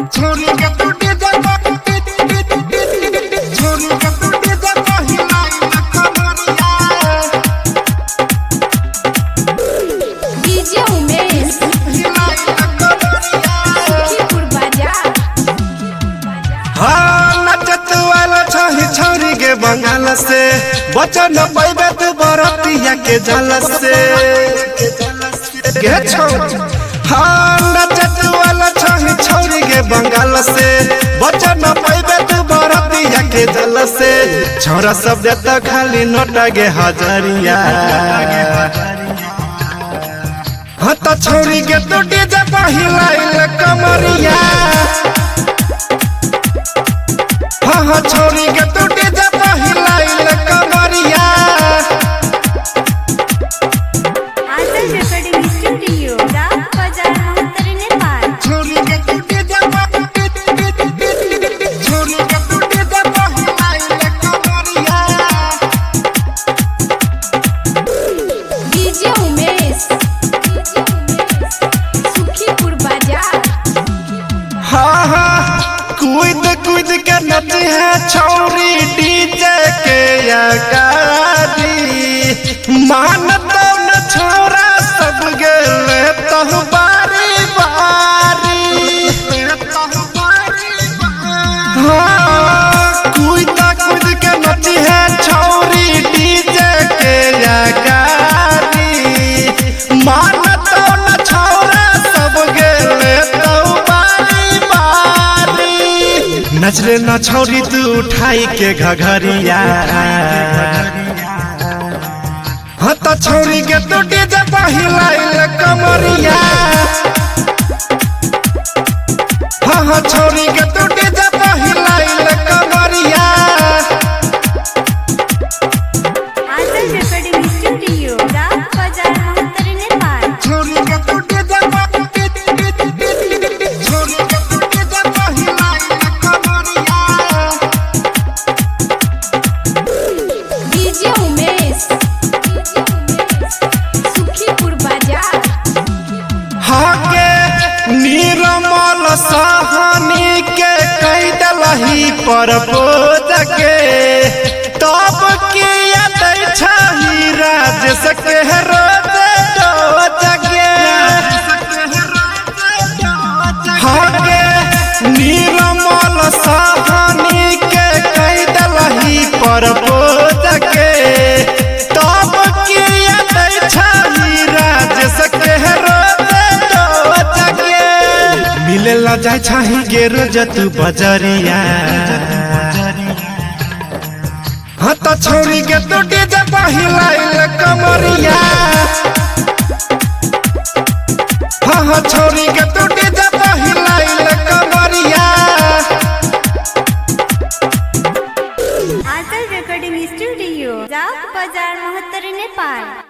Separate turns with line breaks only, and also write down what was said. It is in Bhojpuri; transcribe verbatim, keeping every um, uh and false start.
छोरी के टूटे जब छोरी के टूटे जब हिलाई कमरिया
डीजे उमेश
हिलाई कमरिया
सुखीपुर बाजार।
हाँ नचत वाला छही छोरी के बंगाल से बचन पैबे तू बरतिया के जल से के छोरी। हाँ नचत वाला छही छोरी के बंगाल से बचन पैबे तू बरतिया के जल से छोरा सब देता खाली नोटा गे हजरिया। हाँ तो छोरी के टूटे जब हिलाई कमरिया। हाँ हाँ छोरी के टूटे जब हिलाई कमरिया।
आंचल रिकॉर्डिंग स्टूडियो राम बाजार महतर नेपाल।
छोरी के टूटे जब छोरी के टूटे जब हिलाई कमरिया।
डीजे उमेश सुखीपुर बाजार।
हाँ हाँ कूद कूद के नची है छोरी डीजे के यकारी। मान तो न छोरा सब गेले तो बारी बारी। हाँ कूद कूद के नची है छोरी डीजे के यकारी। मान तो न छोरा सब गेले तो बारी बारी। नचले न छोरी तू उठाई के घघरिया। हाँ तो छोरी के टूटे जब हिलाई कमरिया। हाँ हाँ छोरी के टूटे जब हिलाई कमरिया।
आंचल रिकॉर्डिंग स्टूडियो राम बाजार महतर नेपाल।
छोरी के टूटे जब छोरी के टूटे जब हिलाई कमरिया।
डीजे उमेश सुखीपुर बाजार।
हाके निर्मल सहानी के कई दलही पर बोझ के तब किया दै छही राजेश के रोज डोज के। हाके निर्मल सहानी के कई दलही पर बोझ के तब किया दै छही राजेश के रोज डोज के। मिलेला जाय छही गे रोज तू बजरिया। हाँ तो छोरी के टूटे जब हिलाई कमरिया। हाँ हाँ छोरी के टूटे जब हिलाई कमरिया।
आंचल रिकॉर्डिंग स्टूडियो राम बाजार महतर नेपाल।